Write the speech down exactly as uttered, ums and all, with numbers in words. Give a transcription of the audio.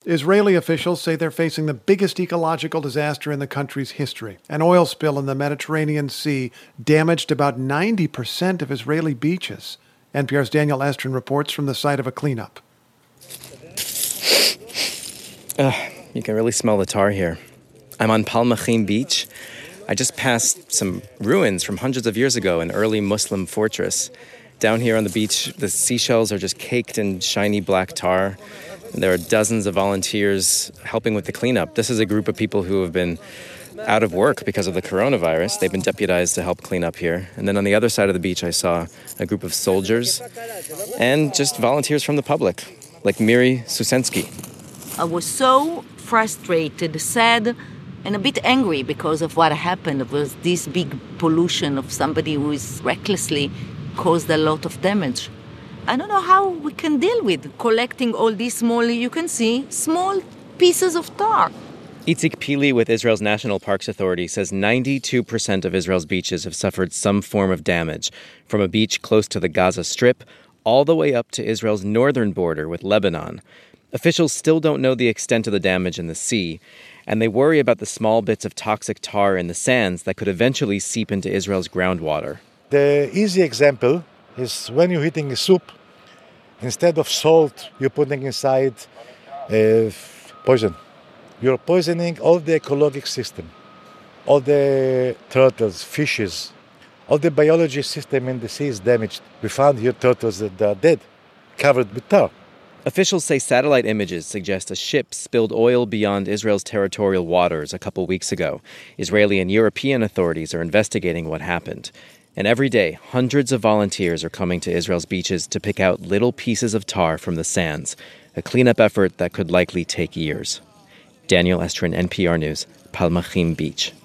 Israeli officials say they're facing the biggest ecological disaster in the country's history. An oil spill in the Mediterranean Sea damaged about ninety percent of Israeli beaches. N P R's Daniel Estrin reports from the site of a cleanup. Uh, you can really smell the tar here. I'm on Palmachim Beach. I just passed some ruins from hundreds of years ago, an early Muslim fortress. Down here on the beach, the seashells are just caked in shiny black tar. There are dozens of volunteers helping with the cleanup. This is a group of people who have been out of work because of the coronavirus. They've been deputized to help clean up here. And then on the other side of the beach, I saw a group of soldiers and just volunteers from the public, like Miri Susensky. I was so frustrated, sad, and a bit angry because of what happened. It was this big pollution of somebody who is recklessly caused a lot of damage. I don't know how we can deal with collecting all these small, you can see, small pieces of tar. Itzik Pili with Israel's National Parks Authority says ninety-two percent of Israel's beaches have suffered some form of damage, from a beach close to the Gaza Strip all the way up to Israel's northern border with Lebanon. Officials still don't know the extent of the damage in the sea, and they worry about the small bits of toxic tar in the sands that could eventually seep into Israel's groundwater. The easy example is when you're eating a soup, instead of salt, you're putting inside uh, poison. You're poisoning all the ecological system, all the turtles, fishes, all the biology system in the sea is damaged. We found here turtles that are dead, covered with tar. Officials say satellite images suggest a ship spilled oil beyond Israel's territorial waters a couple weeks ago. Israeli and European authorities are investigating what happened. And every day, hundreds of volunteers are coming to Israel's beaches to pick out little pieces of tar from the sands, a cleanup effort that could likely take years. Daniel Estrin, N P R News, Palmachim Beach.